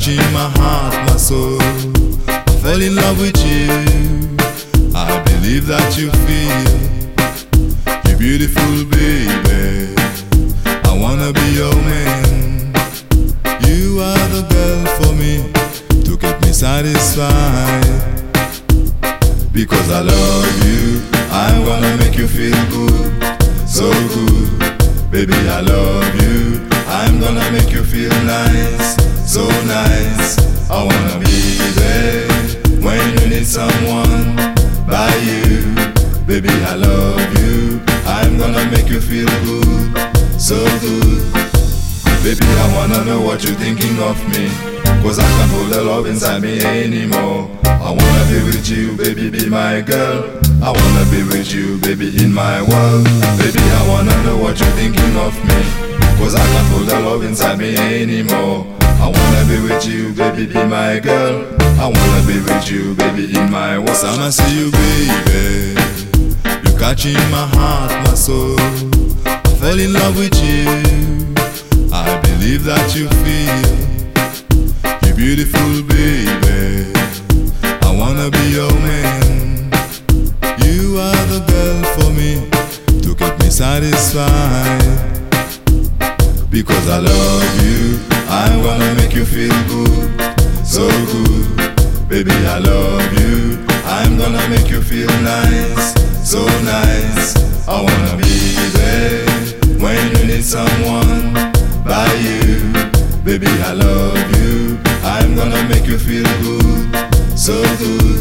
catching my heart, my soul. I fell in love with you. I believe that you feel. You're beautiful, baby. I wanna be your man. You are the girl for me to keep me satisfied. Because I love you, I'm gonna make you feel good, so good. Baby, I love you, I'm gonna make you feel nice, so nice. I wanna be there when you need someone by you. Baby, I love you, I'm gonna make you feel good, so good. Baby, I wanna know what you're thinking of me, 'cause I can't hold the love inside me anymore. I wanna be with you, baby, be my girl. I wanna be with you, baby, in my world. Baby, I wanna know what you're thinking of me, 'cause I can't hold the love inside me anymore. I wanna be with you, baby, be my girl. I wanna be with you, baby, in my world. Time I see you, baby, you're catching my heart, my soul. I fall in love with you. I believe that you feel. You're beautiful, baby. I wanna be your man. You are the girl for me to keep me satisfied. Because I love you, I'm gonna make you feel good, so good. Baby, I love you, I'm gonna make you feel nice, so nice. I wanna be there when you need someone by you. Baby, I love you, I'm gonna make you feel good, so good.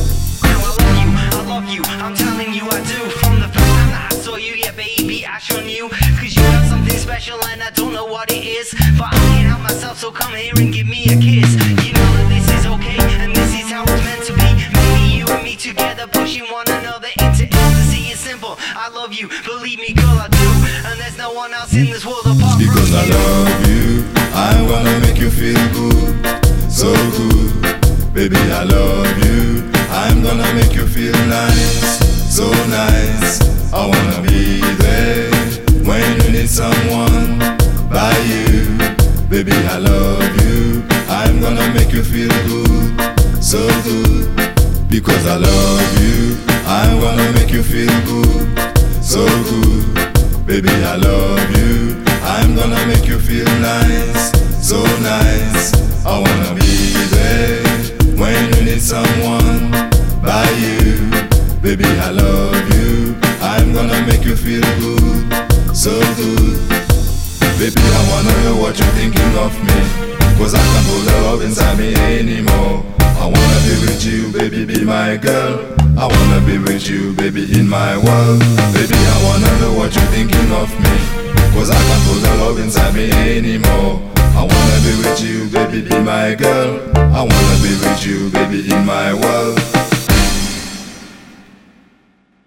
I love you, I'm telling you I do. From the first time that I saw you, yeah baby, I sure knew. 'Cause you got something special and I don't know what it is, but I can't help myself, so come here and give me a kiss. You know that this is okay, and this is how it's meant to be. Maybe you and me together, pushing one another into ecstasy. It's simple, I love you, believe me girl I do. And there's no one else in this world apart from you. Because I love you, I'm gonna make you feel good, so good. Baby, I love you, I'm gonna make you feel nice, so nice. I wanna be there when you need someone by you. Baby, I love you, I'm gonna make you feel good, so good. Because I love you, I'm gonna make you feel good, so good. Baby, I love you, I'm gonna make you feel nice, so nice. I wanna be there when you need someone by you. Baby, I love you, I'm gonna make you feel good, so good. Baby, I wanna know what you're thinking of me, 'cause I can't hold the love inside me anymore. I wanna be with you, baby, be my girl. I wanna be with you, baby, in my world. Baby, I wanna know what you're thinking of me, 'cause I can't hold the love inside me anymore. I wanna be with you, baby, be my girl. I wanna be with you, baby, in my world.